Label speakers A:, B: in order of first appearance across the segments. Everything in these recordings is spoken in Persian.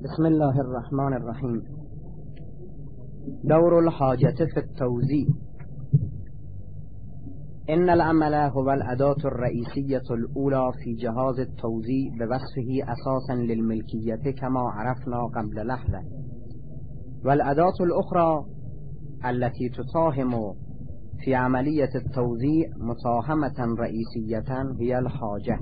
A: بسم الله الرحمن الرحیم. دور الحاجة في التوزيع. إن العمل هو الأداة الرئيسية الأولى في جهاز التوزيع بوصفه أساسا للملكية كما عرفنا قبل لحظة، والأداة الأخرى التي تساهم في عملية التوزيع مساهمة رئيسية هي الحاجة.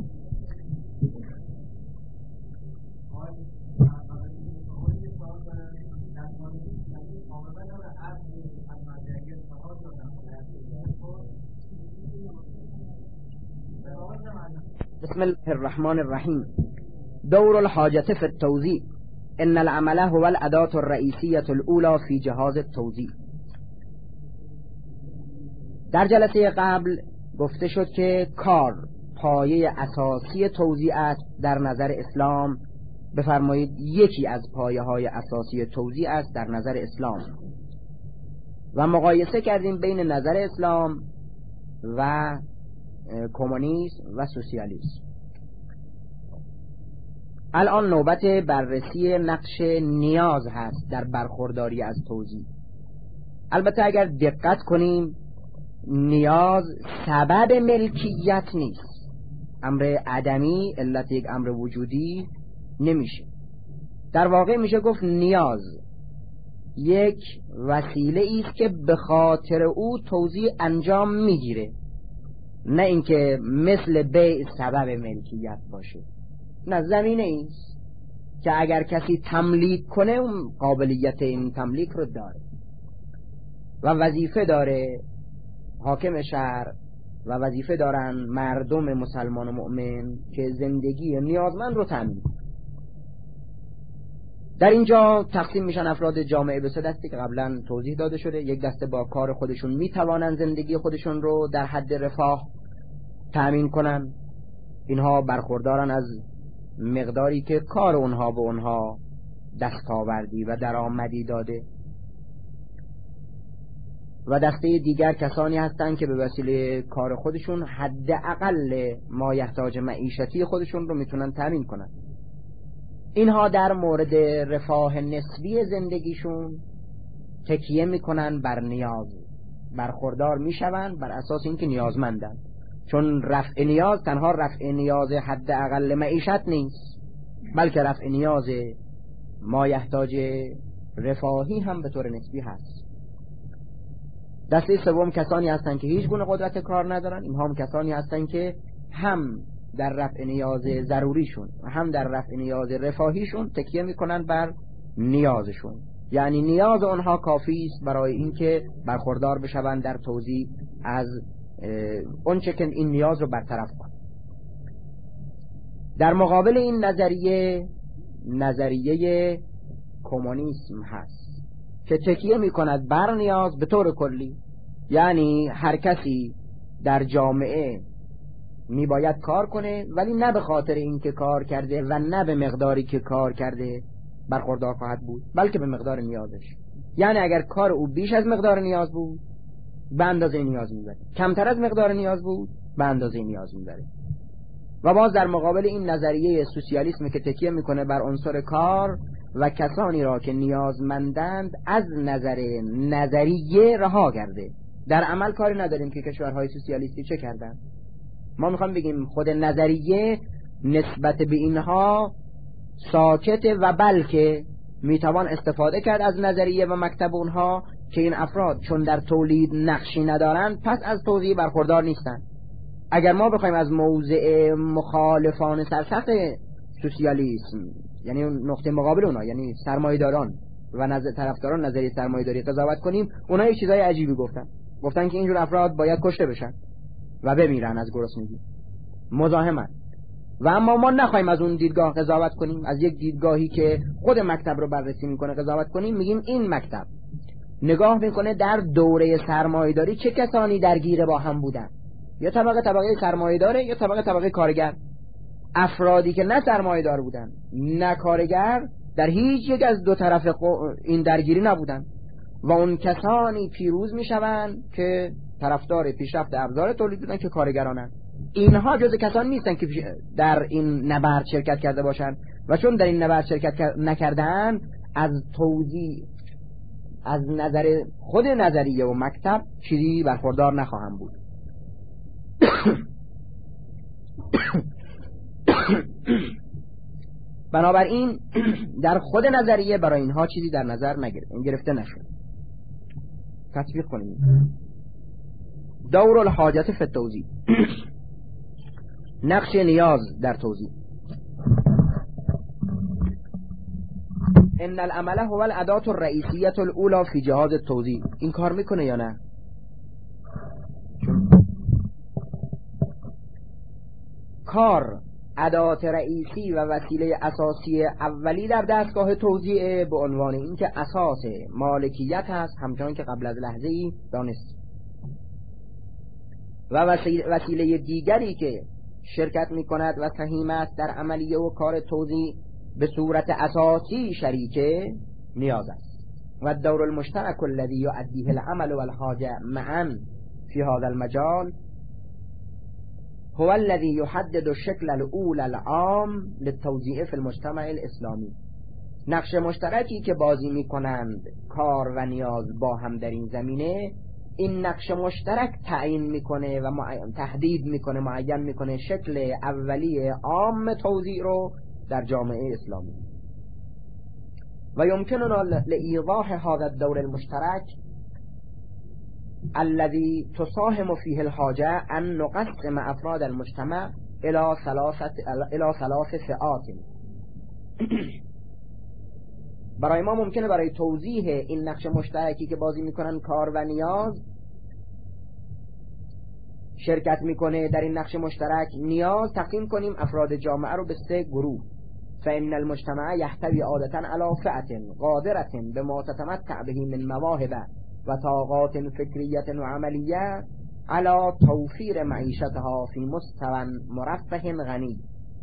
A: بسم الله الرحمن الرحيم. دور الحاجة في التوزيع. إن العمل هو الأداة الرئيسية الأولى في جهاز التوزيع. در جلسه قبل گفته شد که کار پایه اساسی توزیع است در نظر اسلام. بفرمایید یکی از پایه های اساسی توزیع است در نظر اسلام، و مقایسه کردیم بین نظر اسلام و کمونیسم و سوسیالیسم. الان نوبت بررسی نقش نیاز هست در برخورداری از توزیع. البته اگر دقت کنیم نیاز سبب ملکیت نیست. امر عدمی علت یک امر وجودی نمیشه. در واقع میشه گفت نیاز یک وسیله است که به خاطر او توزیع انجام میگیره، نه اینکه مثل بیع سبب ملکیت باشه. نه، زمینه ایست که اگر کسی تملیک کنه اون قابلیت این تملیک رو داره و وظیفه داره حاکم شهر و وظیفه دارن مردم مسلمان و مؤمن که زندگی نیازمند رو تامین کنن. در اینجا تقسیم میشن افراد جامعه به سه دسته که قبلا توضیح داده شده. یک دسته با کار خودشون میتوانن زندگی خودشون رو در حد رفاه تامین کنن. اینها برخوردارن از مقداری که کار اونها به اونها دستاوردی و درآمدی داده. و دسته دیگر کسانی هستند که به وسیله کار خودشون حداقل مایحتاج معیشتی خودشون رو میتونن تامین کنن. اینها در مورد رفاه نسبی زندگیشون تکیه میکنن بر نیاز، برخوردار میشون بر اساس اینکه نیازمندن. چون رفع نیاز تنها رفع نیاز حداقل معیشت نیست، بلکه رفع نیاز مایحتاج رفاهی هم به طور نسبی هست. دسته سوم کسانی هستند که هیچ گونه قدرت کار ندارن. اینها هم کسانی هستند که هم در رفع نیاز ضروریشون و هم در رفع نیاز رفاهیشون تکیه میکنن بر نیازشون، یعنی نیاز اونها کافی است برای اینکه برخوردار بشون در توزیع از اونچه که این نیاز رو برطرف کنه. در مقابل این نظریه کمونیسم هست که تکیه میکند بر نیاز به طور کلی، یعنی هر کسی در جامعه میباید کار کنه، ولی نه به خاطر اینکه کار کرده و نه به مقداری که کار کرده برخوردار خواهد بود، بلکه به مقدار نیازش. یعنی اگر کار او بیش از مقدار نیاز بود به اندازه نیاز میبره، کمتر از مقدار نیاز بود به اندازه نیاز میبره. و باز در مقابل این نظریه سوسیالیسم که تکیه میکنه بر عنصر کار و کسانی را که نیازمندند از نظریه رها کرده. در عمل کاری نداریم که کشورهای سوسیالیستی چه کردن. ما میخوام بگیم خود نظریه نسبت به اینها ساکته و بلکه میتوان استفاده کرد از نظریه و مکتب اونها که این افراد چون در تولید نقشی ندارن پس از توزیع برخوردار نیستن. اگر ما بخوایم از موضع مخالفان سرسخت سوسیالیسم، یعنی نقطه مقابل اونا، یعنی سرمایه‌داران و طرفداران نظریه سرمایه‌داری قضاوت کنیم، اونا یه چیزای عجیبی گفتن که اینجور افراد باید کشته بشن و بمیرن از گرسنگی، مزاحمن. و اما ما نخوایم از اون دیدگاه قضاوت کنیم، از یک دیدگاهی که خود مکتب رو بررسی میکنه قضاوت کنیم. میگیم این مکتب نگاه میکنه در دوره سرمایه‌داری چه کسانی درگیر با هم بودن، یا طبقه سرمایه‌داره یا طبقه کارگر. افرادی که نه سرمایه‌دار بودن نه کارگر در هیچ یک از دو طرف این درگیری نبودن و اون کسانی پیروز میشوند که طرفدار پیشرفت ابزار تولید بودن که کارگرانن. اینها جز کسانی نیستن که در این نبرد شرکت کرده باشن، و چون در این نبرد شرکت نکردن از توزیع از نظر خود نظریه و مکتب چیزی برخوردار نخواهم بود. بنابراین در خود نظریه برای اینها چیزی در نظر گرفته نشد. تطبیق کنیم. دور الحاجت فی التوزیع. نقش نیاز در توزیع. ان العمل هو الاداة الرئیسیة الاولى فی جهاز التوزیع. این کار میکنه یا نه؟ کار ادات رئیسی و وسیله اساسی اولی در دستگاه توزیع به عنوان اینکه اساس مالکیت هست، همچنان که قبل از لحظه‌ای دانست. و وسیله دیگری که شرکت می‌کند و سهیم است در عملیه و کار توزیع به صورت اساسی شریک نیاز است. و الدور المشترک الذي يؤديه العمل والحاجة معا في هذا المجال هو الذي يحدد الشكل الأولى العام للتوزيع في المجتمع الإسلامي. نقش مشترکی که بازی میکنند کار و نیاز با هم در این زمینه، این نقش مشترک تعیین میکنه و تحدید میکنه، معین میکنه شکل اولی عام توزیع رو در جامعه اسلامی. و يمكننا لإيضاح هذا الدور المشترك الذي تساهم فيه الحاجة أن نقسم أفراد المجتمع إلى ثلاث فئات. برای ما ممکنه برای توضیح این نقش مشترکی که بازی میکنن کار و نیاز، شرکت میکنه در این نقش مشترک نیاز، تقسیم کنیم افراد جامعه رو به 3 گروه. فإن المجتمع يحتوي عادة على فئة قادرة بما تتمتع به من مواهب و طاقات فکریت و عملیه على توفیر معیشتها فی مستوى مرفه غنی.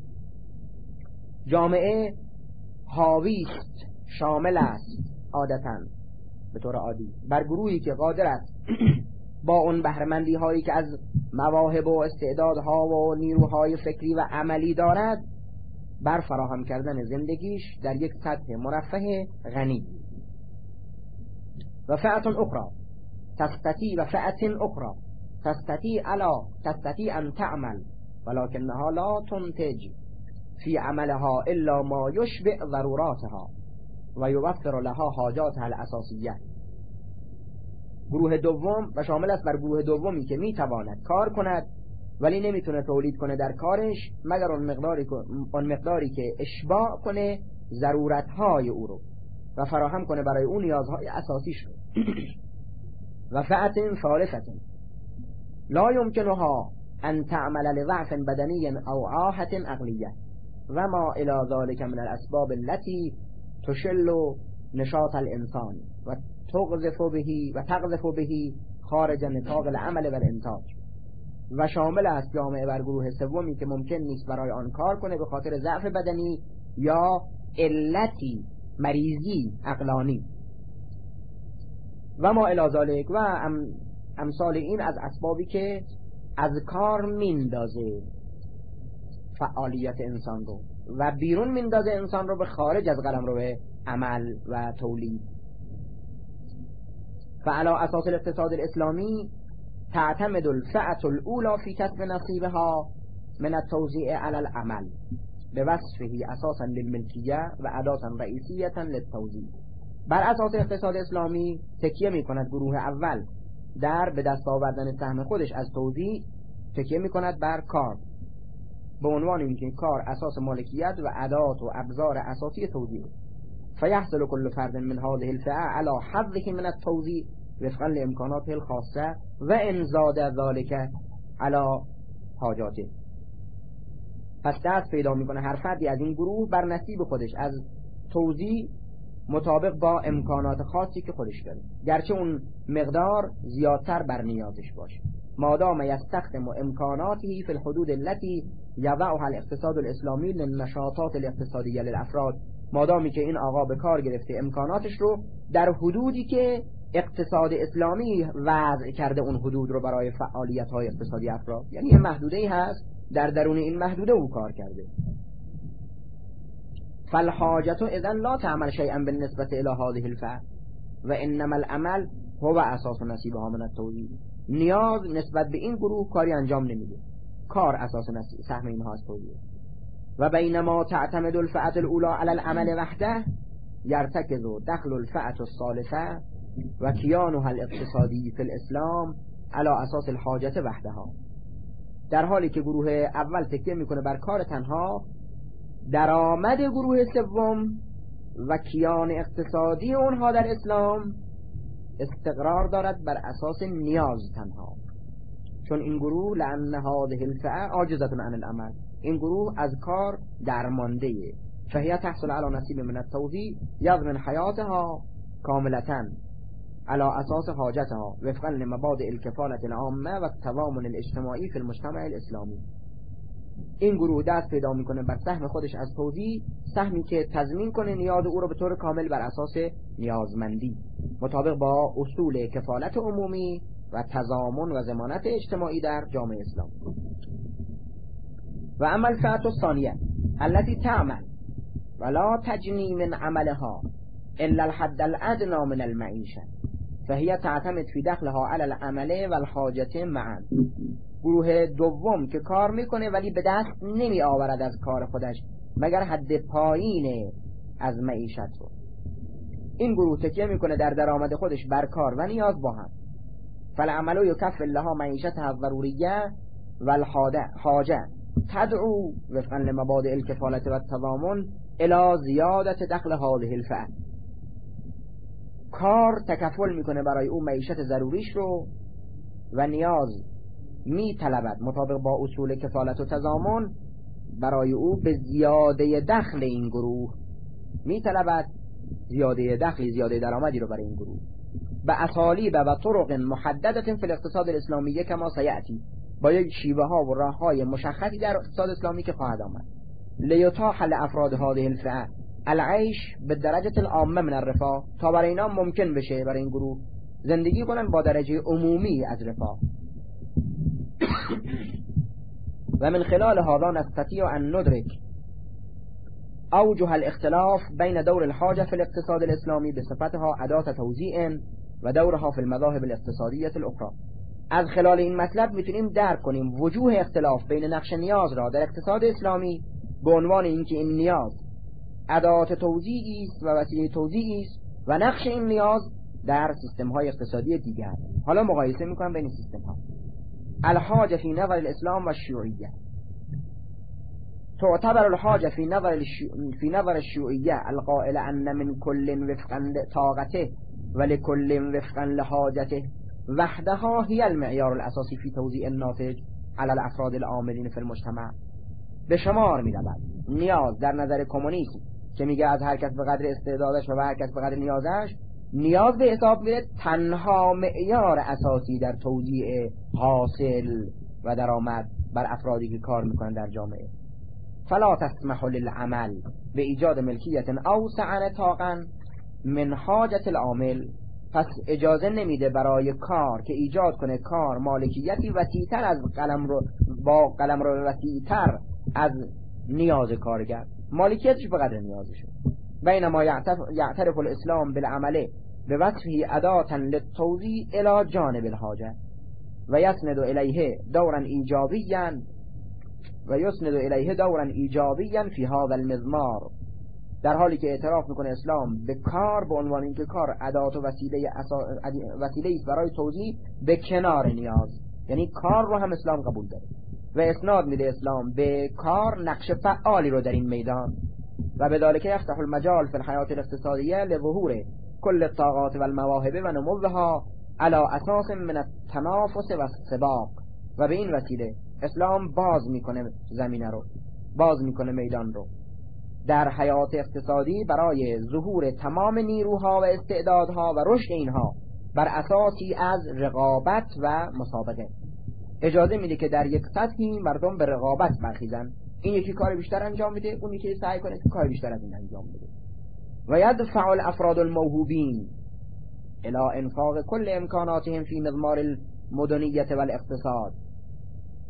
A: جامعه حاویست، شامل است عادتاً به طور عادی بر گروهی که قادر است با اون بهره‌مندی هایی که از مواهب و استعدادها و نیروهای فکری و عملی دارد بر فراهم کردن زندگیش در یک سطح مرفه غنی. و فئة اخرى تستطيع أن تعمل ولكنها لا تنتج في عملها إلا ما يشبع ضروراتها و يوفر لها حاجاتها الأساسية. گروه دوم و شامل است بر گروه دومی که میتواند کار کند ولی نمیتونه تولید کنه در کارش مگر اون مقداری که اشباع کنه ضرورتهای او رو و فراهم کنه برای اون نیازهای اساسیش رو. و فئة ثالثة لا يمكنها أن تعمل لضعف بدني أو عاهة عقلية وما إلى ذلك من الأسباب التي تشل نشاط الإنسان وتقذف به خارج نطاق العمل والإنتاج. و شامل است جامعه بر گروه سومی که ممکن نیست برای آن کار کنه به خاطر ضعف بدنی یا علتی مریضی عقلانی و ما الی ذلک و امثال این از اسبابی که از کار میندازه فعالیت انسان رو و بیرون میندازه انسان رو به خارج از قلمرو عمل و تولید. فعلى اساس الاقتصاد الاسلامی تعتمد الفئة الأولى في كسب نصيبها من التوزيع على العمل بوصفه أساسا للملكية و أداة رئيسية للتوزيع. بر اساس اقتصاد اسلامی تکیه می کند گروه اول در به دست آوردن سهم خودش از توزیع، تکیه می کند بر کار به عنوان اینکه کار اساس مالکیت و ادات و ابزار اساسی توزیع. فيحصل كل فرد من هذه الفئة على حظه من التوزيع وفقا لامکاناته الخاصه و ان زاد ذلك على حاجاته. پس دست پیدا میکنه هر فردی از این گروه بر نصیب خودش از توزیع مطابق با امکانات خاصی که خودش داره، گرچه اون مقدار زیادتر بر نیازش باشه، مادام یستخدم امکاناته فی الحدود التي یضعها الاقتصاد الاسلامی للنشاطات الاقتصادیه للافراد، مادامی که این آقا به کار گرفته امکاناتش رو در حدودی که اقتصاد اسلامی وضع کرده اون حدود رو برای فعالیت‌های اقتصادی افراد، یعنی یه محدوده‌ای هست در درون این محدوده او کار کرده. فالحاجة اذا لا تعمل شيئا بالنسبة الى هذه الفعل و انما العمل هو اساس نصیبها من التوزیع. نیاز نسبت به این گروه کاری انجام نمیده، کار اساس سهم اینها از توزیع. و بینما تعتمد الفئة الاولى على العمل وحده يرتكز دخل الفئة الثالثة و کیانها الاقتصادی فی الاسلام على اساس الحاجة وحدها. در حالی که گروه اول تکیه میکنه بر کار تنها، درآمد گروه سوم و کیان اقتصادی اونها در اسلام استقرار دارد بر اساس نیاز تنها. چون این گروه لأن هذه الفئة عاجزة عن العمل، این گروه از کار درمانده، فهي تحصل على نصیب من التوزیع یضمن حیاتها کاملتاً على اساس حاجتها وفقا لمبادئ الكفالة العامة و التضامن الاجتماعی فی المجتمع الاسلامی. این گروه دست پیدا میکنه بر سهم خودش از توزیع، سهمی که تضمین کنه نیاز او رو به طور کامل بر اساس نیازمندی مطابق با اصول کفالت عمومی و تضامن و ضمانت اجتماعی در جامعه اسلامی. و اما الفئة الثانیة التي تعمل ولا تجني من عملها الا الحد الادنى من المعیشه فهي تعتمد في دخلها على العمل والحاجة معا. گروه دوم که کار میکنه ولی به دست نمی آورد از کار خودش مگر حد پایین از معیشت رو. این گروه تکیه میکنه در درآمد خودش بر کار و نیاز با هم. فالعمل یکفل لها معیشتها الضروریه والحاجه تدعو وفقا لمبادئ الكفالة والتضامن الى زیادت دخل هذه الفئة. کار تکفل میکنه برای او معیشت ضروریش رو و نیاز می طلبد مطابق با اصول کفالت و تضامن برای او به زیاده دخل این گروه، می طلبد زیاده دخل، زیاده درآمدی رو برای این گروه به اسالیب و طرق محددة فی الاقتصاد الاسلامی کما سیأتی، با یک شیوه ها و راه های مشخصی در اقتصاد اسلامی که خواهد آمد. لیتاح لافراد هذه الفئة العیش بالدرجة العامة من الرفاه، تا برای اینا ممکن بشه برای این گروه زندگی کنن با درجه عمومی از رفاه. و من خلال هذا نستطيع أن ندرك أوجه الاختلاف بين دور الحاجة في الاقتصاد الإسلامي بصفتها أداة توزيع و دورها في المذاهب الاقتصادية الأخرى. از خلال این مطلب میتونیم درک کنیم وجوه اختلاف بین نقش نیاز را در اقتصاد اسلامی به عنوان اینکه این نیاز اداة توزیعی است و وسیله توزیعی است و نقش این نیاز در سیستم های اقتصادی دیگر. حالا مقایسه میکنم بین سیستم ها. الحاجة في نظر الإسلام والشيوعية تعتبر الحاجة في نظر الشيوعية القائل أن من كل وفقا لطاقته ولكل وفقا لحاجته وحدها هي المعيار الأساسي في توزيع الناتج على الأفراد العاملين في المجتمع. به شمار می رود نیاز در نظر کمونیسم که میگه از هر کس به قدر استعدادش و هر کس به قدر نیازش، نیاز به حساب میره تنها معیار اساسی در توزیع حاصل و درآمد بر افرادی که کار میکنن در جامعه. فلا تسمح للعمل به ایجاد ملکیت اوسع نطاقا من حاجت العامل، پس اجازه نمیده برای کار که ایجاد کنه کار مالکیتی وسیع‌تر از قلمرو وسیع‌تر از نیاز کارگر، مالکیتش به قدر نیازشه. بینما یعترف الاسلام بالعمل بوصفه اداة للتوزیع الى جانب الحاجه و یسند الیه دورا ایجابیا فی هذا المضمار، در حالی که اعتراف میکنه اسلام به کار به عنوان اینکه کار اداة و وسیله است برای توزیع به کنار نیاز، یعنی کار رو هم اسلام قبول داره و اسناد میده اسلام به کار نقش فعالی رو در این میدان. و بذلك يفتح المجال في الحياة الاقتصادية لظهور كل الطاقات والمواهب ونموها على اساس من التنافس والسباق. و به این وسیله اسلام باز میکنه زمینه رو، باز میکنه میدان رو در حیات اقتصادی برای ظهور تمام نیروها و استعدادها و رشد اینها بر اساسی از رقابت و مسابقه. اجازه میده که در یک سطحی مردم به رقابت برخیزن، این یکی کار بیشتر انجام میده، اون یکی سعی کنه که کار بیشتر از این انجام بده. و یدفع الافراد الموهوبین الى انفاق كل امکاناتهم فی مضمار المدنیت والاقتصاد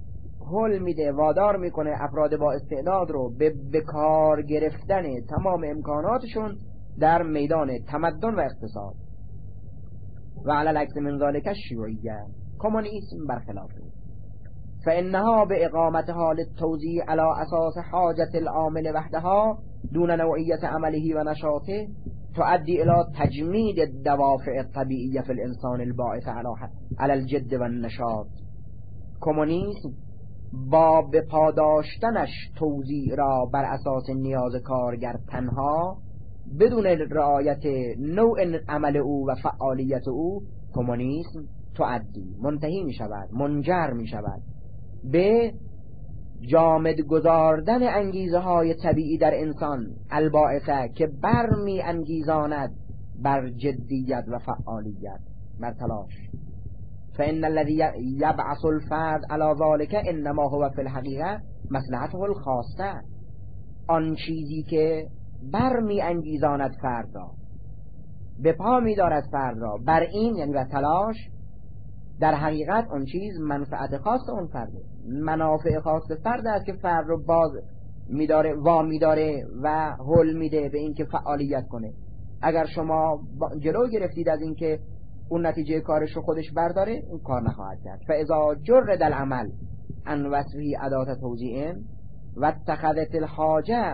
A: هل میده، وادار میکنه افراد با استعداد رو به کار گرفتن تمام امکاناتشون در میدان تمدن و اقتصاد. و علی العکس من ذلک الشیوعیه، کمونیسم برخلافه. فإنها بإقامة حال التوزيع على أساس حاجة العامل وحدها دون نوعية عمله ونشاطه تؤدي إلى تجميد الدوافع الطبيعية في الإنسان الباعث على الجد والنشاط. کمونیسم با به پاداشتنش توزیع را بر اساس نیاز کارگر تنها بدون رعایت نوع عمل او و فعالیت او، کمونیسم تؤدی منتهی می شود، منجر می شود به جامد گذاردن انگیزه های طبیعی در انسان الباعثه که برمی انگیزاند بر جدیت و فعالیت، بر تلاش. فإن الذي يبعث الفرد على ذلك انما هو في الحقیقه مصلحته الخاصه. آن چیزی که برمی انگیزاند فرد را، به پا می دارد فرد را بر این، یعنی بر تلاش، در حقیقت اون چیز منفعت خاص اون فرده، منافع خاص فرد است که فرد رو باز می‌داره، وا می‌داره و هل میده به اینکه فعالیت کنه. اگر شما جلو گرفتید از اینکه اون نتیجه کارش رو خودش برداره، اون کار نخواهد کرد. فاذا جرد العمل عن وصفه اداه توزیع و اتخذت الحاجه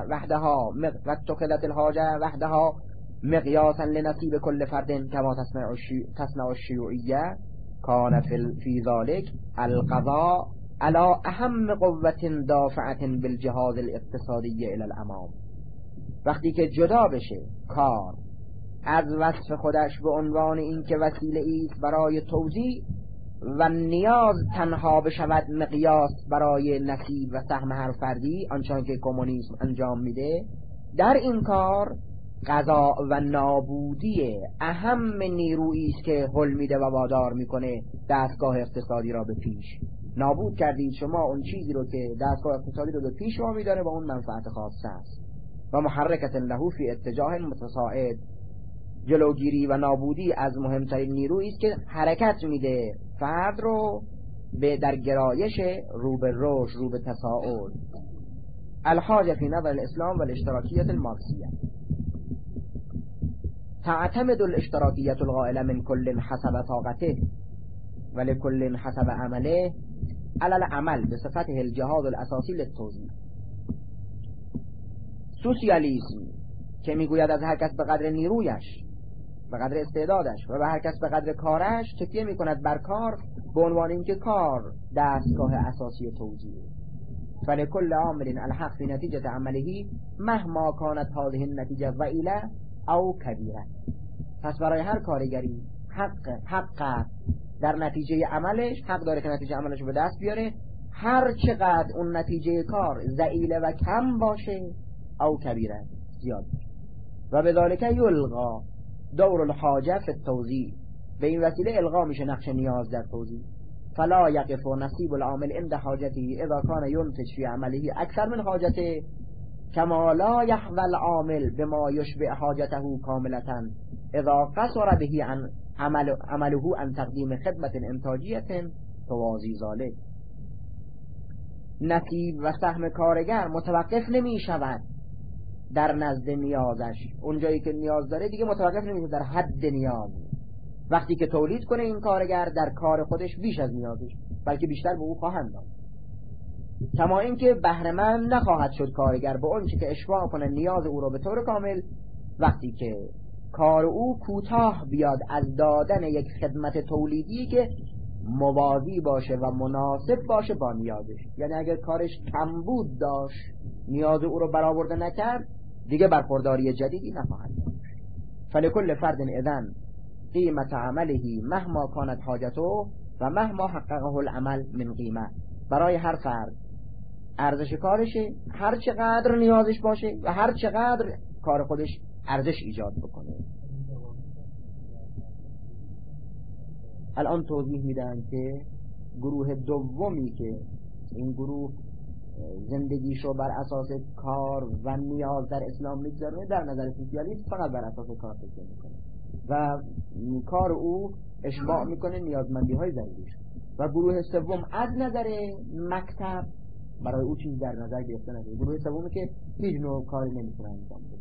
A: وحدها مقیاسا لنصیب كل فرد كما تصنع الشیوعیه، کان فی ذلك القضاء على اهم قوة دافعة بالجهاز الاقتصادی الى الامام. وقتی که جدا بشه کار از وصف خودش به عنوان این که وسیله ایست برای توزیع و نیاز تنها بشود مقیاس برای نصیب و سهم هر فردی، آنچان که کمونیسم انجام میده، در این کار قضا و نابودی اهم نیرویی است که حل میده و وادار میکنه دستگاه اقتصادی را به پیش. نابود کردید شما اون چیزی رو که دستگاه اقتصادی رو به پیش وامی داره و اون منفعت خاصه است. و محرکت له فی اتجاه متصاعد، جلوگیری و نابودی از مهمترین نیرویی است که حرکت میده فرد رو به در گرایش رو به رشد، رو به تصاعد. الحاجه فی نظر الاسلام و الاشتراکیت المارکسیه. تعتمد الاشتراکیت القائله من كل حسب طاقته ولكل حسب عمله على العمل بصفته الجهاز الاساسی للتوزیع. سوسیالیسم که میگوید از هر کس به قدر نیرویش، به قدر استعدادش و به هر کس به قدر کارش تکیه میکند بر کار، به عنوان اینکه کار دستگاه اساسی توزیع. فلكل عامل الحق في نتیجه عمله مهما كانت هذه النتیجه ضئیله او کبیره. پس برای هر کارگری حق در نتیجه عملش، حق داره که نتیجه عملش رو به دست بیاره، هر چقدر اون نتیجه کار ضئیله و کم باشه او کبیره، زیاد. و بذالک یلغا دور الحاجه فی التوزیع، به این وسیله الغا میشه نقش نیاز در توزیع. فلا یقف نصیب العامل عند حاجته اذا كان ينتج في عمله اکثر من حاجته كما لا يحظى العامل بما يشبع حاجته كاملة اذا قصر به عن عمله عن تقدیم خدمة انتاجیة توازی ذلك. نصیب و سهم کارگر متوقف نمی شود در نزد نیازش، اونجایی که نیاز داره دیگه متوقف نمی شود در حد نیاز. وقتی که تولید کنه این کارگر در کار خودش بیش از نیازش، بلکه بیشتر به او خواهند داد. کما اینکه بهره مند نخواهد شد کارگر به اون چی که اشباع کنه نیاز او را به طور کامل، وقتی که کار او کوتاه بیاد از دادن یک خدمت تولیدی که موازی باشه و مناسب باشه با نیازش. یعنی اگر کارش کمبود داشت، نیاز او رو برآورده نکرد، دیگه برخورداری جدیدی نخواهد داشت. فلکل فرد اذن قیمت عمله مهما کانت حاجته و مهما حققه العمل من قیمه. برای هر فرد ارزش کارشه هر چقدر نیازش باشه و هر چقدر کار خودش ارزش ایجاد بکنه. الان توضیح میدن که گروه دومی که این گروه زندگیشو بر اساس کار و نیاز در اسلام میگذاره، در نظر سوسیالیست فقط بر اساس کار تکیه میکنه و کار او اشباع میکنه نیازمندی های ضروریش. و گروه سوم از نظر مکتب برای او چیزی در نظر گرفته نشده. گروه سومی که هیچ نوع کاری نمیتونه انجام بده،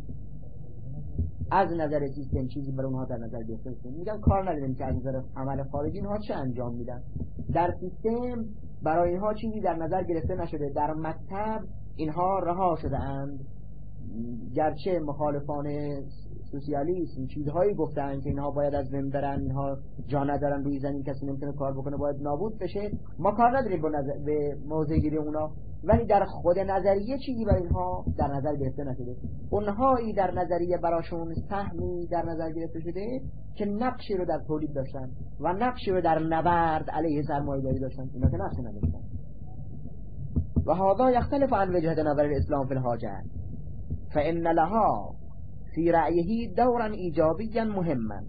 A: از نظر سیستم چیزی برای اونها در نظر گرفته نشده. میگم کار نداریم که از نظر عمل خارجی اینها چه انجام میدن، در سیستم برای اینها چیزی در نظر گرفته نشده. در مکتب اینها رها شده اند، گرچه مخالفان سوسیالیسم چیزهایی گفتن که اینها باید از بین برن، اینها جا ندارن روی زمین، کسی نمیتونه کار بکنه، باید نابود بشه. ما کار نداریم به موضع گیری اونا، ولی در خود نظریه چیزی برای اینها در نظر گرفته نشده. اونهایی در نظریه براشون سهمی در نظر گرفته شده که نقشی رو در تولید داشتن و نقشی رو در نبرد علیه سرمایه‌داری داشتن، اینا که نقشی نداشتن. و هذا یختلف عن وجهة نظر الاسلام فی الحاجه فإن لها فی رأیه دورا ایجابیا مهما.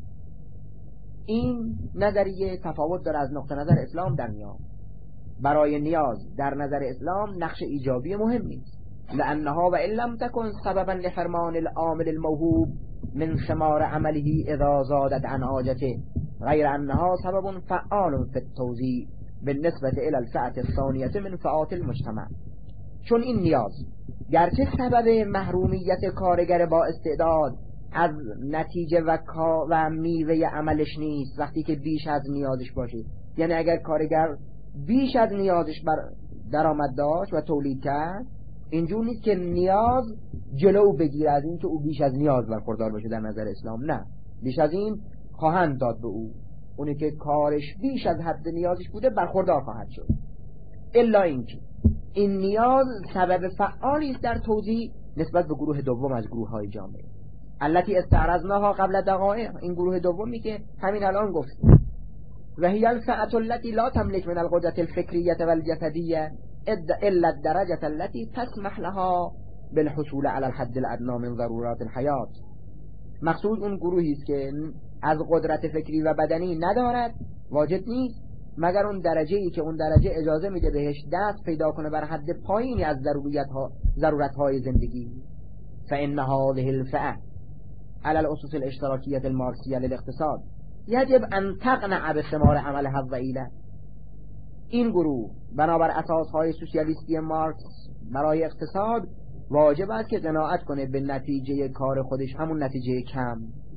A: این نظریه تفاوت داره از نقطه نظر اسلام در نیاز. برای نیاز در نظر اسلام نقش ایجابی مهمی است، لأنها و ان لم تكن سببا لحرمان العامل الموهوب من ثمار عمله اذا زادت عن حاجته، غیر انها سبب فعال في التوزیع بالنسبة الى الفئة الثانية من فئات المجتمع. چون این نیاز گرچه سبب محرومیت کارگر با استعداد از نتیجه و میوه عملش نیست وقتی که بیش از نیازش باشه، یعنی اگر کارگر بیش از نیازش درآمد داشت و تولید کرد، اینجور نیست که نیاز جلو بگیره از این که او بیش از نیاز برخوردار باشه. در نظر اسلام نه، بیش از این خواهند داد به او، اونی که کارش بیش از حد نیازش بوده برخوردار خواهد شد. الا اینکه این نیاز سبب فعالی است در توزیع نسبت به گروه دوم از گروه های جامعه، التي استعرضناها قبل دقائق. این گروه دومی که همین الان گفتیم، و هي الفئة التي لا تملك من القدرة الفكرية والجسدية الا الدرجة التي تسمح لها بالحصول على الحد الادنى من ضرورات الحياة. مقصود اون گروهی است که از قدرت فکری و بدنی ندارد، واجد نیست، مگر اون درجه‌ای که اون درجه اجازه میده بهش دست پیدا کنه بر حد پایینی از ضرورت‌های زندگی. فإن هذه الفئة على الأسس الاشتراكية الماركسية للاقتصاد يجب أن تقنع بثمار عملها الضئيلة. این گروه بنابر اساسهای سوسیالیستی مارکس برای اقتصاد واجب است که قناعت کنه به نتیجه کار خودش، همون نتیجه کم،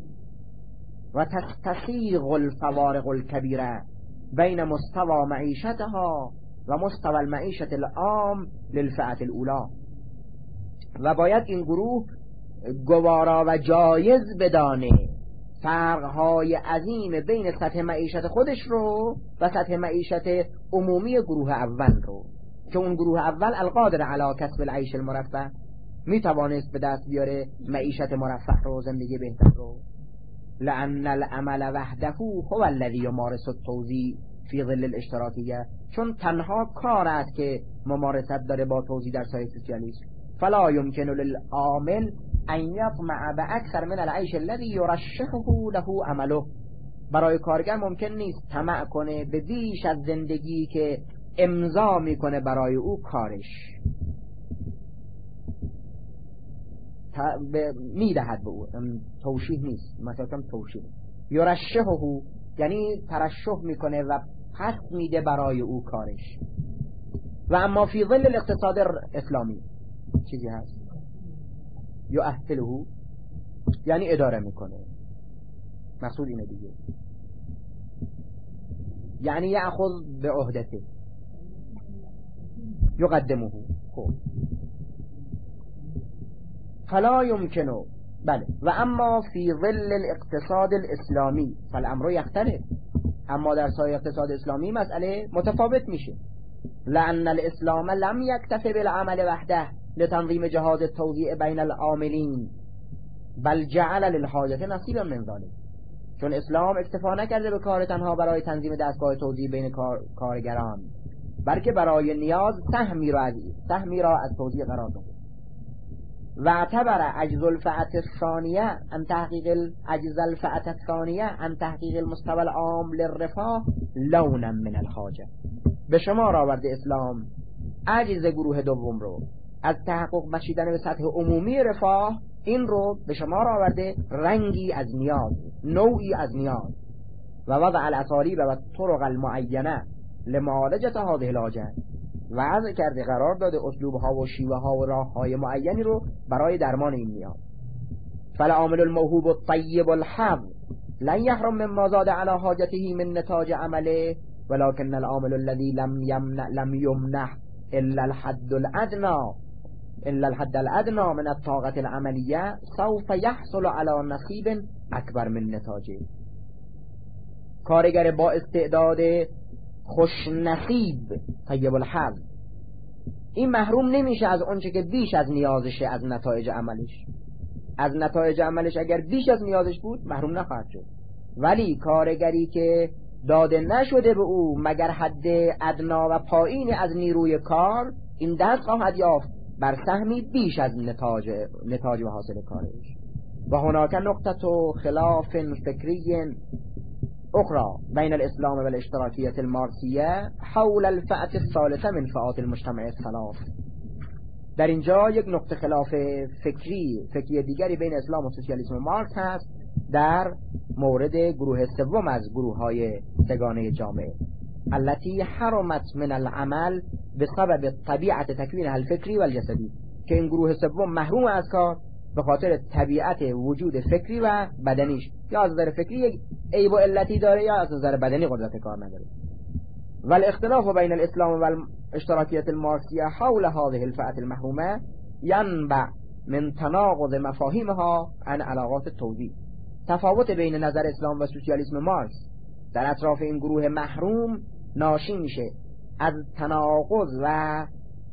A: و تستسیغ الفوارق الكبيرة بین مستوى معیشتها و مستوى المعیشت العام للفئة الاولى. و باید این گروه گوارا و جایز بدانه فرقهای عظیم بین سطح معیشت خودش رو و سطح معیشت عمومی گروه اول رو، که اون گروه اول القادر علی کسب العیش المرفه، میتوانست به دست بیاره معیشت مرفه رو، زندگی بهتر رو. لأن العمل وحده هو الذي يمارس التوزیع فی ظل الاشتراکیه، چون تنها کار است که ممارست داره با توزیع در سایه سوسیالیسم. فلا يمكن للعامل ان يطمع باکثر من العیش الذي يرشحه له عمله. برای کارگر ممکن نیست طمع کنه به بیش از زندگی که امضا میکنه برای او کارش، میدهد به او. توشیح نیست، مثلا توشیح یرشحه یعنی ترشح میکنه و پس میده برای او کارش. و اما فی ظل الاقتصاد اسلامی چیزی هست یؤهله، یعنی اداره میکنه. مقصود اینه دیگه، یعنی یأخذ به عهدته یقدمه. خب فلا يمكن. بله. و اما فی ظل الاقتصاد الاسلامی فالامر یختلف. اما در سایه اقتصاد اسلامی مسئله متفاوت میشه. لأن الاسلام لم يكتفي بالعمل وحده لتنظیم جهاز التوزیع بین العاملین بل جعل للحاجة نصیبا من ذلك. چون اسلام اکتفا نکرده به کار تنها برای تنظیم دستگاه توزیع بین کارگران، بلکه برای نیاز سهمی را از توزیع قرار داده. و اعتبر عجز الفئة الثانية عن تحقیق المستوى العام للرفاه لونا من الحاجة. به شمار آورده اسلام عجز گروه دوم رو از تحقق بخشیدن به سطح عمومی رفاه، این رو به شمار آورده رنگی از نیاز، نوعی از نیاز. و وضع الاسالیب و طرق المعینه لمعالجه هذه الحاجه، وضع کرده قرار داده اسلوبها و شیوه ها و راههای معینی رو برای درمان این نیاز. فالعامل الموهوب الطیب الحظ لن يحرم مما زاد على حاجته من نتاج عمله، ولكن العامل الذي لم يمنح الا الحد الادنى من الطاقة العملية سوف يحصل على نصيب اکبر من نتاجه. کارگر با استعداد خوش نصیب طیب الحظ این محروم نمیشه از اونچه که بیش از نیازشه از نتایج عملش. از نتایج عملش اگر بیش از نیازش بود محروم نخواهد شد، ولی کارگری که داده نشده به او مگر حد ادنا و پایین از نیروی کار، این دست خواهد یافت بر سهمی بیش از نتاج و حاصل کارش. و هناك نقطة خلاف فکری اخرى بین الاسلام و الاشتراکیت المارکسیه حول الفئة الثالثه من فئات المجتمع الثلاث. در اینجا یک نقطه خلاف فکری دیگری بین اسلام و سوسیالیسم و مارکس هست در مورد گروه سوم از گروه‌های سگانه جامعه، التي حرمت من العمل بسبب طبیعت تکوینها الفکری و الجسدی، که این گروه سوم محروم از کار به خاطر طبیعت وجود فکری و بدنیش، یا از نظر فکری یک عیب و علتی داره یا از نظر بدنی قدرت کار نداره. والاختلاف بین الاسلام و الاشتراکیت المارکسیه حول هذه الفئة المحرومه ينبع من تناقض مفاهیمها عن علاقات التوزیع. تفاوت بین نظر اسلام و سوسیالیسم مارکس در اطراف این گروه محروم ناشی میشه از تناقض و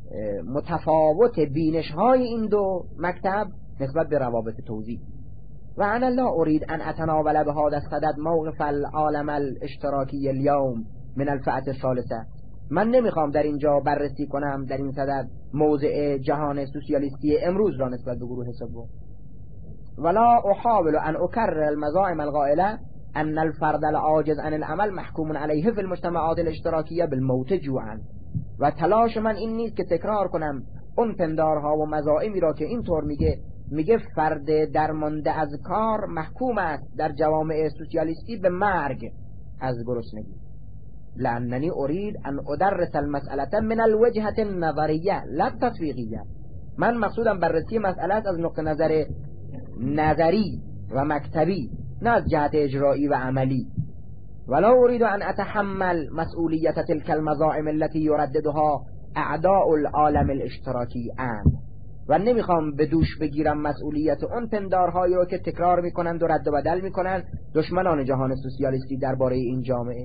A: متفاوت بینش های این دو مکتب نسبت به روابط توزیع. و انا لا اريد ان اتناول بهذا الصدد موقف العالم الاشتراکی اليوم من الفئة الثالثه. من نمیخوام در اینجا بررسی کنم در این صدد موضع جهان سوسیالیستی امروز را نسبت به گروه سوم. ولا احاول ان اكرر المزاعم القائله ان الفرد العاجز عن العمل محكوم عليه في المجتمعات الاشتراکیه بالموت جوعا. و تلاش من این نیست که تکرار کنم اون پندارها و مزاعمی را که اینطور میگه فرد درمانده از کار محکوم است در جوامع سوسیالیستی به مرگ از گرسنگی. لاننی اريد ان ادرس المسأله من الوجهه النظریه لا التطبیقیه. من مقصودم بررسی مسئله از نقطه نظر نظری و مکتبی، نه از جهت اجرایی و عملی. ولا اريد ان اتحمل مسئولیت تلك المزاعم التي يرددها اعداء العالم الاشتراکی و نمیخوام به دوش بگیرم مسئولیت اون پندارهایی رو که تکرار میکنند و رد و بدل میکنند دشمنان جهان سوسیالیستی درباره این جامعه.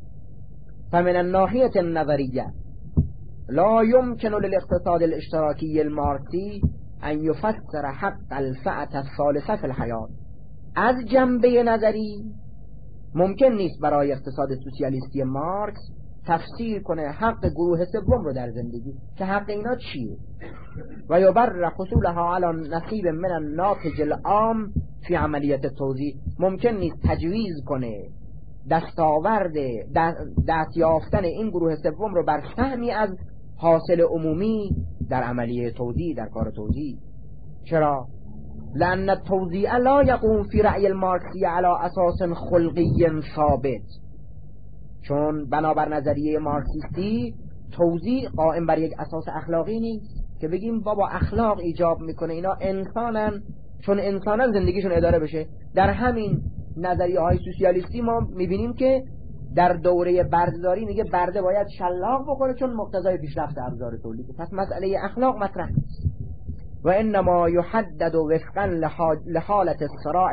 A: فمن الناحیه النظریه لا يمكن للاقتصاد الاشتراکی المارکسی ان يفسر حق الفئة الثالثه في الحیات. از جنبه نظری ممکن نیست برای اقتصاد سوسیالیستی مارکس تفسیر کنه حق گروه سوم رو در زندگی، که حق اینا چیه، و یبرر حصولها علی نصیب من الناتج العام فی عملیت توزیع. ممکن نیست تجویز کنه دست یافتن این گروه سوم رو بر سهمی از حاصل عمومی در عملیه توزیع، در کار توزیع. چرا؟ لأن التوزیع لا يقوم في رأی المارکسی على اساس خلقی ثابت. چون بنابر نظریه مارکسیستی توزیع قائم بر یک اساس اخلاقی نیست که بگیم بابا اخلاق ایجاب میکنه اینا انسانن، چون انسانن زندگیشون اداره بشه. در همین نظریه های سوسیالیستی ما میبینیم که در دوره بردهداری میگه برده باید شلاق بخوره چون مقتضای پیشرفت ابزار تولید. پس مسئله اخلاق مطرح نیست. و انما یحدد وفقا لحالت الصراع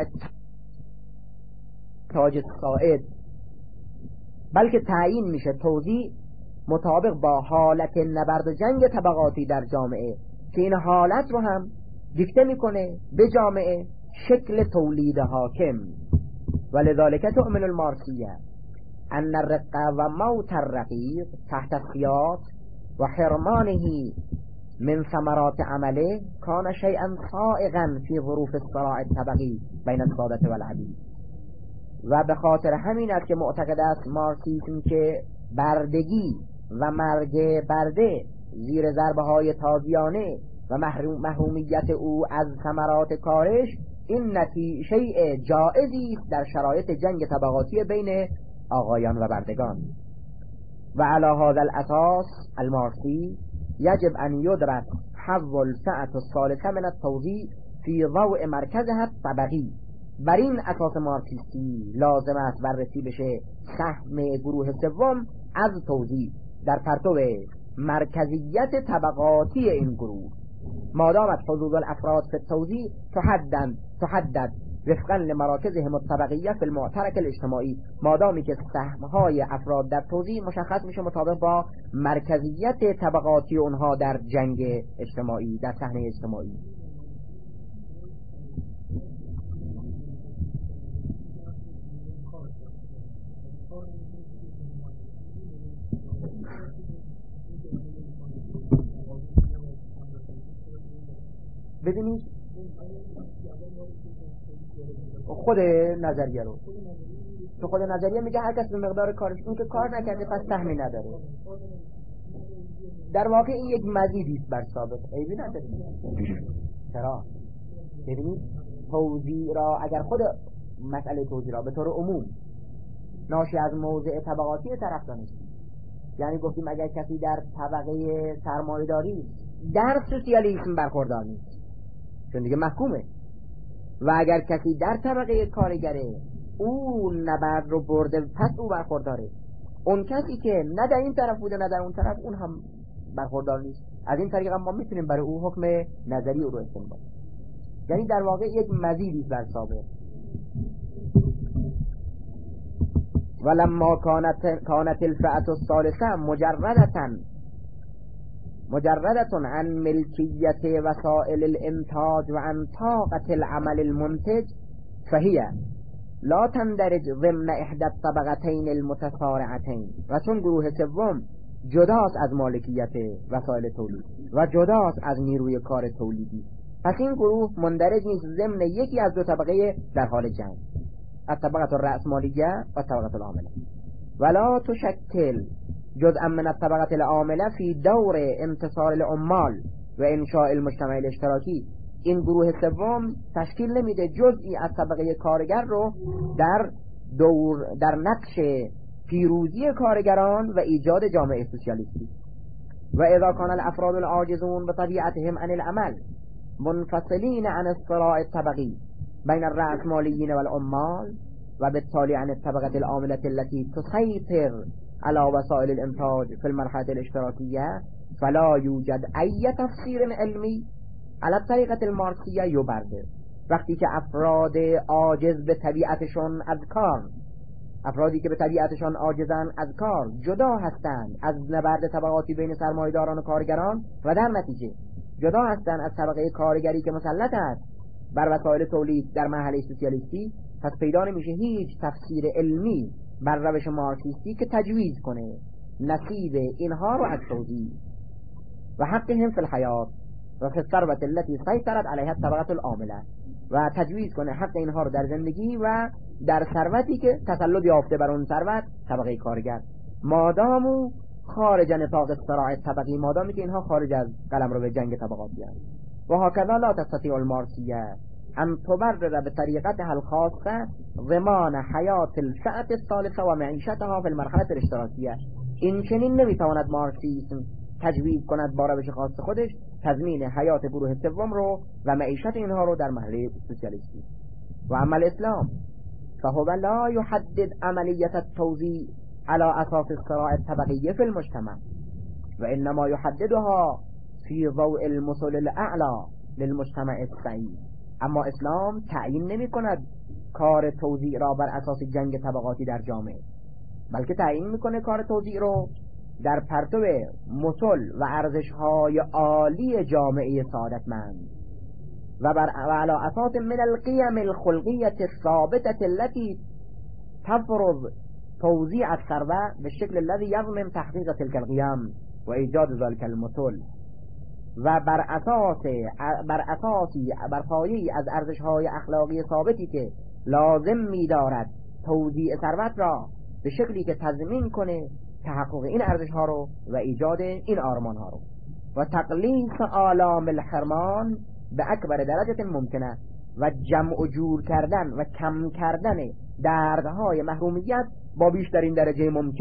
A: تاج الصاعد، بلکه تعیین میشه توزیع مطابق با حالت نبرد و جنگ طبقاتی در جامعه که این حالت رو هم دیکته میکنه به جامعه شکل تولید حاکم. ولذلك تؤمن المارکسیه ان الرق و موت الرقیق تحت الخیاط و حرمانه من ثمرات عمله کان شیئا صائغا فی ظروف الصراع الطبقی بین الساده و العبید. و به خاطر همین است که معتقد است مارکسیسم که بردگی و مرگ برده زیر ضربه های تازیانه و محرومیت او از ثمرات کارش این شیء جائزی در شرایط جنگ طبقاتی بین آقایان و بردگان. و علی هذا الاساس المارسی یجب ان یدرس حظ الفئة الثالثه من التوزیع فی ضوء مرکزها الطبقی. بر این اساس مارکسیستی لازم است بررسی بشه سهم گروه سوم از توزیع در پرتو مرکزیت طبقاتی این گروه. مادامت حدود الافراد فی التوزیع تحدد وفقا لمراکزهم الطبقیه فی المعترک الاجتماعی، مادامی که سهمهای افراد در توزیع مشخص میشه مطابق با مرکزیت طبقاتی اونها در جنگ اجتماعی، در صحنه اجتماعی. ببینید خود نظریه رو، تو خود نظریه میگه هر کس به مقدار کارش، اون که کار نکرده پس سهمی نداره. در واقع این یک مزیدی است بر سابق، عیبی نداره. چرا؟ ببینید توزیع را، اگر خود مسئله توزیع را به طور عموم ناشی از موضع طبقاتی طرف دانستیم، یعنی گفتیم اگر کسی در طبقه سرمایه‌داری در سوسیالیسم برخوردار نیست چون دیگه محکومه، و اگر کسی در طبقه کارگره اون نبرد رو برده پس او برخورداره، اون کسی که نه در این طرف بوده نه در اون طرف اون هم برخوردار نیست. از این طریق ما میتونیم برای او حکم نظری او رو استنباط، یعنی در واقع یک مزیدی بر سابق. ولما كانت الفئة الثالثة مجردة عن ملكية وسائل الانتاج وعن طاقة العمل المنتج فهي لا تندرج ضمن احدى الطبقتين المتصارعتين. و چون گروه سوم جداست از مالکیت وسایل تولید و جداست از نیروی کار تولیدی، پس این گروه مندرج نیست ضمن یکی از دو طبقه در حال جنگ، الطبقة الرأسمالية و الطبقة العاملة، ولا تشكل جزءا من الطبقة العاملة في دور انتصار العمال و انشاء المجتمع الاشتراکی. این گروه سوم تشکیل نمیده جزئی از طبقه کارگر رو در نقش پیروزی کارگران و ایجاد جامعه سوسیالیستی. و اذا كان الافراد العاجزون بطبيعتهم عن العمل منفصلين عن الصراع الطبقي بين الرأسماليين والعمال و بالتالي عن الطبقة العاملة التي تسيطر على وسائل الانتاج في المرحلة الاشتراكية، فلا يوجد أي تفسير علمي على الطريقة المارکسیه یبرده. وقتی که افراد عاجز به طبیعتشون از کار، افرادی که به طبیعتشان عاجزن از کار جدا هستند از نبرد طبقاتی بین سرمایه‌داران و کارگران و در نتیجه جدا هستند از طبقه کارگری که مسلط است بر وسایل تولید در مرحله سوسیالیستی، پس پیدا نمیشه هیچ تفسیر علمی بر روش مارکسیستی که تجویز کنه نصیب اینها رو از توزیع و حقهم فی الحیات و فی الثروة التي سيطرت عليها الطبقة العاملة، و تجویز کنه حق اینها رو در زندگی و در ثروتی که تسلط یافته بر اون ثروت طبقه کارگر، مادامو خارج نطاق الصراع طبقی، مادامی که اینها خارج از قلمرو به جنگ طبقاتی است. و هكذا لا تستطيع المارکسیه ان تبرر بطريقتها الخاصه ضمان حیات الفئة الثالثه و معیشتها فی المرحله الاشتراکیه. این چنین نمیتواند مارکسیسم تجویز کند با روش خاص خودش تضمین حیات گروه سوم رو و معیشت اینها رو در مرحله سوسیالیستی. و اما الاسلام فهو لا يحدد عملية التوزيع على اساس الصراع الطبقي في المجتمع و انما يحددها في ضوء المثل الاعلى للمجتمع السعید. اما اسلام تعیین نمی کند کار توزیع را بر اساس جنگ طبقاتی در جامعه، بلکه تعیین میکنه کار توزیع رو در پرتو مثل و ارزش‌های عالی جامعه سعادتمند و على اساس من القيم الخلقية الثابتة التي تفرض توزيع الثروة بالشكل الذي يضمن تحقيق تلك القيم و ایجاد ذلك المثل، و بر پایه‌ای از ارزش‌های اخلاقی ثابتی که لازم می‌دارد توزیع ثروت را به شکلی که تضمین کنه تحقق این ارزش‌ها رو و ایجاد این آرمان‌ها رو و تقلیص آلام الحرمان به اکبر درجه ممکنه و جمع و جور کردن و کم کردن دردهای محرومیت با بیشترین درجه ممکن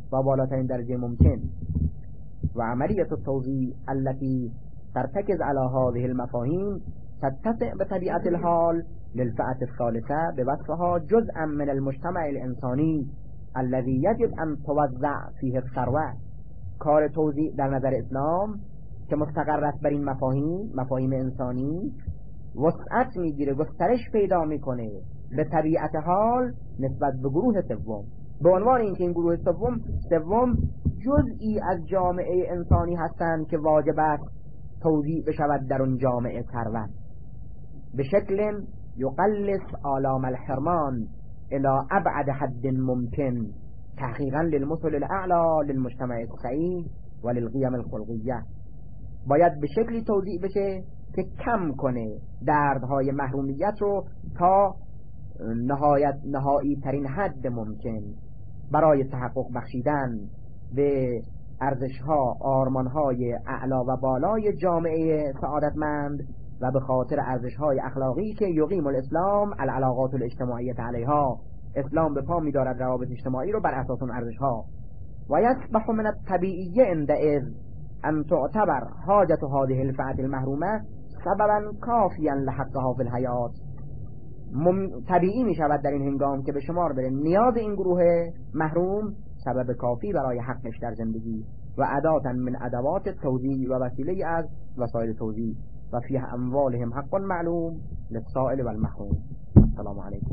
A: با بالاترین درجه ممکن. و عملیت التوزیع التي ترتكز على هذه المفاهيم تتسع بطبيعة الحال للفئة الثالثة بوصفها جزءا من المجتمع الإنساني الذي يجب أن توزع فيه الثروة. کار توزیع در نظر اسلام که مستقر است بر این مفاهیم انسانی وسعت میگیره، گسترش پیدا میکنه به طبیعت حال نسبت به گروه سوم، به عنوان اینکه این گروه سوم جزئی از جامعه انسانی هستند که واجب است توزیع بشود در اون جامعه ثروت به شکل یقلص آلام الحرمان الى ابعد حد ممکن تحقیقا للمثل الاعلى للمجتمع السعید و للقیم الخلقیه. باید به شکلی توزیع بشه که کم کنه دردهای محرومیت رو تا نهایی ترین حد ممکن برای تحقق بخشیدن به ارزش‌ها، آرمان‌های اعلا و بالای جامعه سعادتمند و به خاطر ارزش‌های اخلاقی که یقیم الاسلام العلاقات الاجتماعیه علیها، اسلام به پا می‌دارد روابط اجتماعی رو بر اساس اون ارزش‌ها. و یصبح من الطبیعی عندئذ ان تعتبر حاجت هذه الفئة المحرومه سببا کافیا لحقها فی الحیات. طبیعی می شود در این هنگام که به شمار بره نیاز این گروه محروم سبب کافی برای حقش در زندگی و اداة من ادوات توزیع و وسیله از وسایل توزیع و فی اموالهم حق معلوم للسائل و المحروم. السلام علیکم.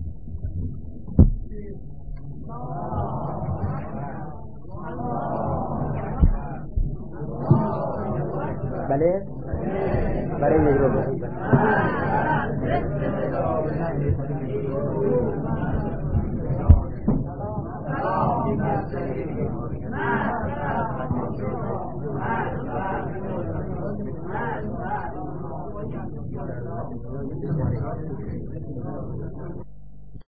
A: بله برای یک رو